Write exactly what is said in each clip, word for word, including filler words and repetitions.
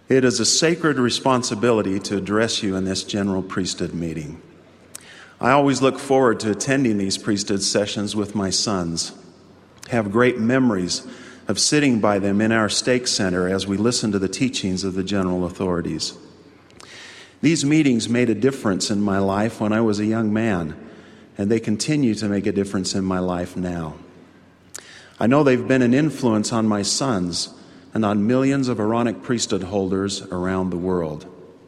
It is a sacred responsibility to address you in this general priesthood meeting. I always look forward to attending these priesthood sessions with my sons. I have great memories of sitting by them in our stake center as we listen to the teachings of the general authorities. These meetings made a difference in my life when I was a young man, and they continue to make a difference in my life now. I know they've been an influence on my sons and on millions of Aaronic priesthood holders around the world.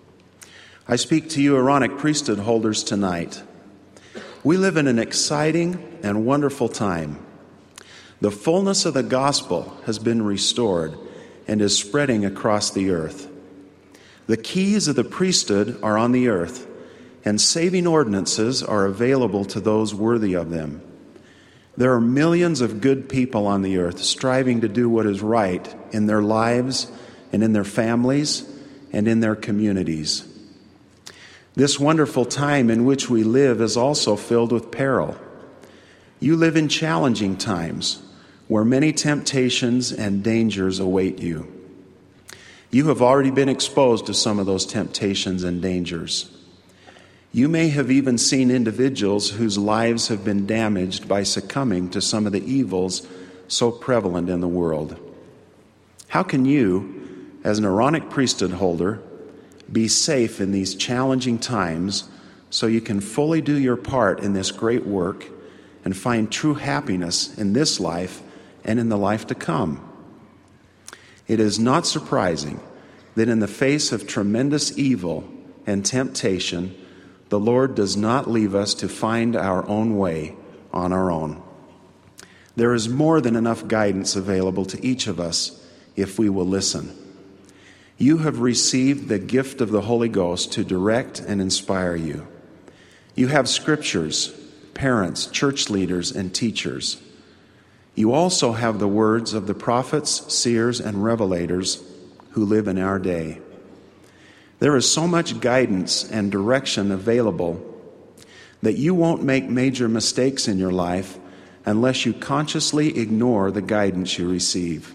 I speak to you Aaronic priesthood holders tonight. We live in an exciting and wonderful time. The fullness of the gospel has been restored and is spreading across the earth. The keys of the priesthood are on the earth, and saving ordinances are available to those worthy of them. There are millions of good people on the earth striving to do what is right in their lives and in their families and in their communities. This wonderful time in which we live is also filled with peril. You live in challenging times where many temptations and dangers await you. You have already been exposed to some of those temptations and dangers. You may have even seen individuals whose lives have been damaged by succumbing to some of the evils so prevalent in the world. How can you, as an Aaronic priesthood holder, be safe in these challenging times so you can fully do your part in this great work and find true happiness in this life and in the life to come? It is not surprising that in the face of tremendous evil and temptation, the Lord does not leave us to find our own way on our own. There is more than enough guidance available to each of us if we will listen. You have received the gift of the Holy Ghost to direct and inspire you. You have scriptures, parents, church leaders, and teachers. You also have the words of the prophets, seers, and revelators who live in our day. There is so much guidance and direction available that you won't make major mistakes in your life unless you consciously ignore the guidance you receive.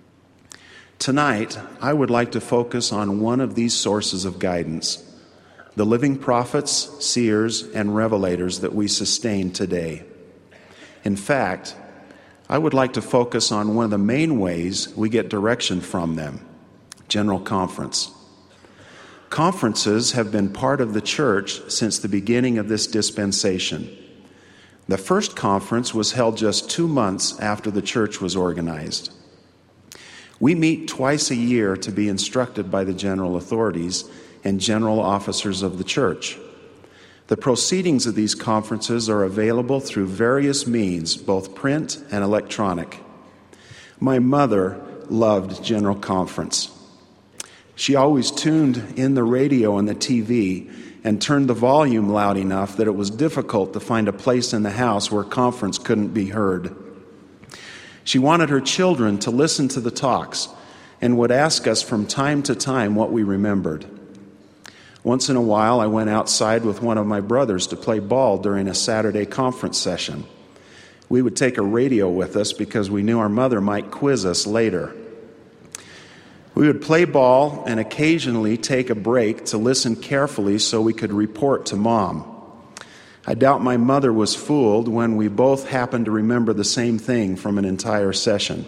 Tonight, I would like to focus on one of these sources of guidance, the living prophets, seers, and revelators that we sustain today. In fact, I would like to focus on one of the main ways we get direction from them, General Conference. Conferences have been part of the church since the beginning of this dispensation. The first conference was held just two months after the church was organized. We meet twice a year to be instructed by the general authorities and general officers of the church. The proceedings of these conferences are available through various means, both print and electronic. My mother loved General Conference. She always tuned in the radio and the T V and turned the volume loud enough that it was difficult to find a place in the house where conference couldn't be heard. She wanted her children to listen to the talks and would ask us from time to time what we remembered. Once in a while, I went outside with one of my brothers to play ball during a Saturday conference session. We would take a radio with us because we knew our mother might quiz us later. We would play ball and occasionally take a break to listen carefully so we could report to Mom. I doubt my mother was fooled when we both happened to remember the same thing from an entire session.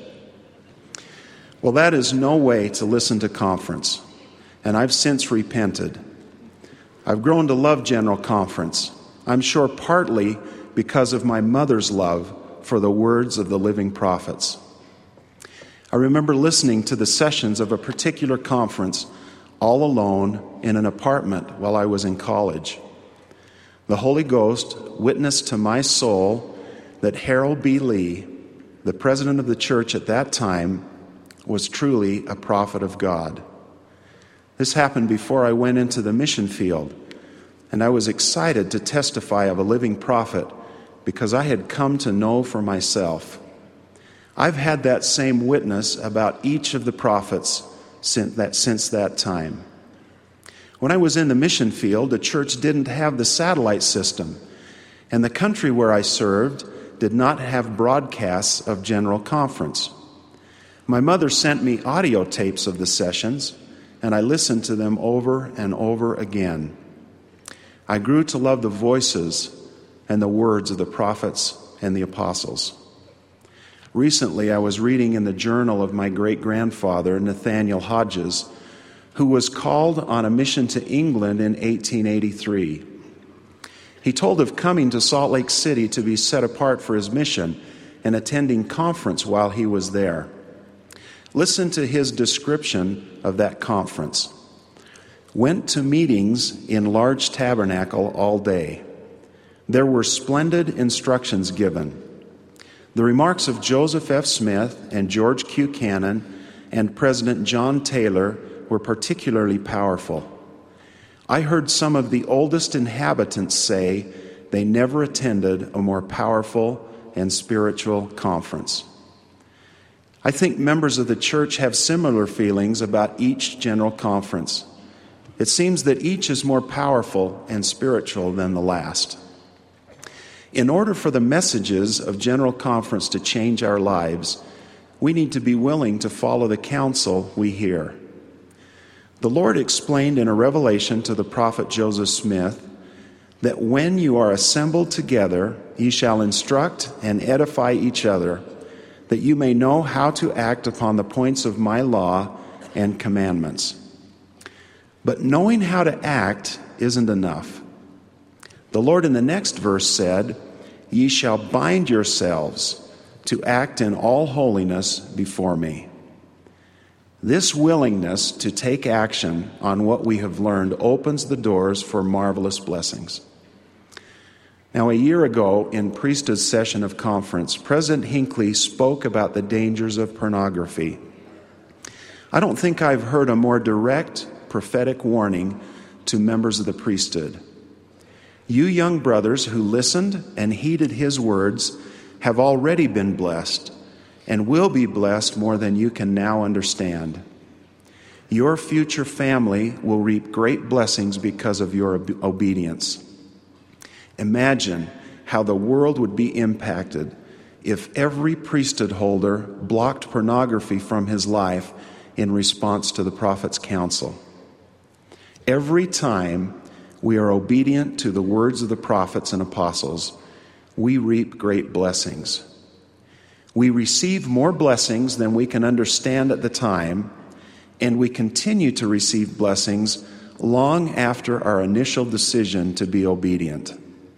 Well, that is no way to listen to conference, and I've since repented. I've grown to love General Conference, I'm sure partly because of my mother's love for the words of the living prophets. I remember listening to the sessions of a particular conference all alone in an apartment while I was in college. The Holy Ghost witnessed to my soul that Harold B. Lee, the president of the church at that time, was truly a prophet of God. This happened before I went into the mission field, and I was excited to testify of a living prophet because I had come to know for myself. I've had that same witness about each of the prophets since that, since that time. When I was in the mission field, the church didn't have the satellite system, and the country where I served did not have broadcasts of General Conference. My mother sent me audio tapes of the sessions, and I listened to them over and over again. I grew to love the voices and the words of the prophets and the apostles. Recently, I was reading in the journal of my great-grandfather, Nathaniel Hodges, who was called on a mission to England in eighteen eighty-three. He told of coming to Salt Lake City to be set apart for his mission and attending conference while he was there. Listen to his description of that conference. Went to meetings in large tabernacle all day. There were splendid instructions given. The remarks of Joseph F. Smith and George Q. Cannon and President John Taylor were particularly powerful. I heard some of the oldest inhabitants say they never attended a more powerful and spiritual conference. I think members of the church have similar feelings about each general conference. It seems that each is more powerful and spiritual than the last. In order for the messages of General Conference to change our lives, we need to be willing to follow the counsel we hear. The Lord explained in a revelation to the prophet Joseph Smith that when you are assembled together, ye shall instruct and edify each other, that you may know how to act upon the points of my law and commandments. But knowing how to act isn't enough. The Lord in the next verse said, ye shall bind yourselves to act in all holiness before me. This willingness to take action on what we have learned opens the doors for marvelous blessings. Now, a year ago in Priesthood Session of Conference, President Hinckley spoke about the dangers of pornography. I don't think I've heard a more direct prophetic warning to members of the priesthood. You young brothers who listened and heeded his words have already been blessed and will be blessed more than you can now understand. Your future family will reap great blessings because of your ob- obedience. Imagine how the world would be impacted if every priesthood holder blocked pornography from his life in response to the prophet's counsel. Every time we are obedient to the words of the prophets and apostles, we reap great blessings. We receive more blessings than we can understand at the time, and we continue to receive blessings long after our initial decision to be obedient.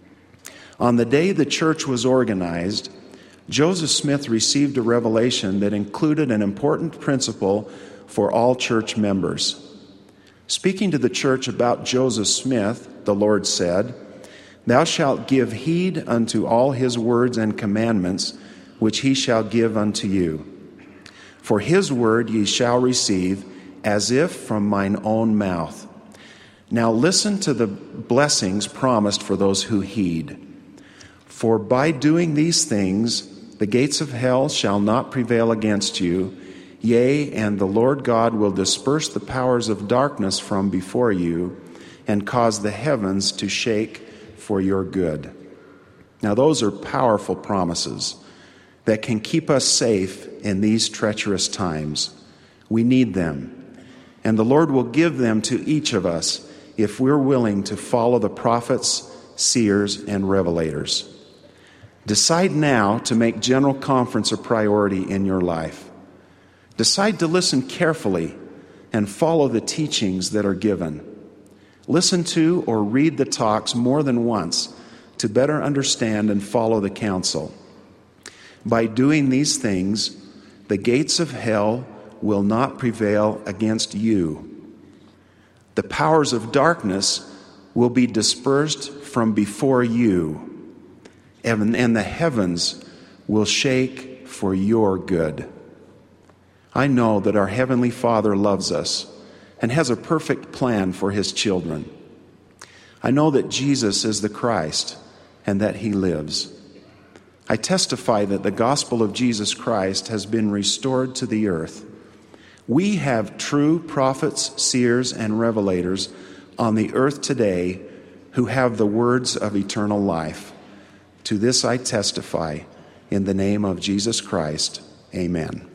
On the day the church was organized, Joseph Smith received a revelation that included an important principle for all church members. Speaking to the church about Joseph Smith, the Lord said, thou shalt give heed unto all his words and commandments, which he shall give unto you. For his word ye shall receive, as if from mine own mouth. Now listen to the blessings promised for those who heed. For by doing these things, the gates of hell shall not prevail against you. Yea, and the Lord God will disperse the powers of darkness from before you, and cause the heavens to shake for your good. Now those are powerful promises that can keep us safe in these treacherous times. We need them, and the Lord will give them to each of us if we're willing to follow the prophets, seers, and revelators. Decide now to make General Conference a priority in your life. Decide to listen carefully and follow the teachings that are given. Listen to or read the talks more than once to better understand and follow the counsel. By doing these things, the gates of hell will not prevail against you. The powers of darkness will be dispersed from before you, and, and the heavens will shake for your good. I know that our Heavenly Father loves us and has a perfect plan for his children. I know that Jesus is the Christ and that he lives. I testify that the gospel of Jesus Christ has been restored to the earth. We have true prophets, seers, and revelators on the earth today who have the words of eternal life. To this I testify in the name of Jesus Christ. Amen.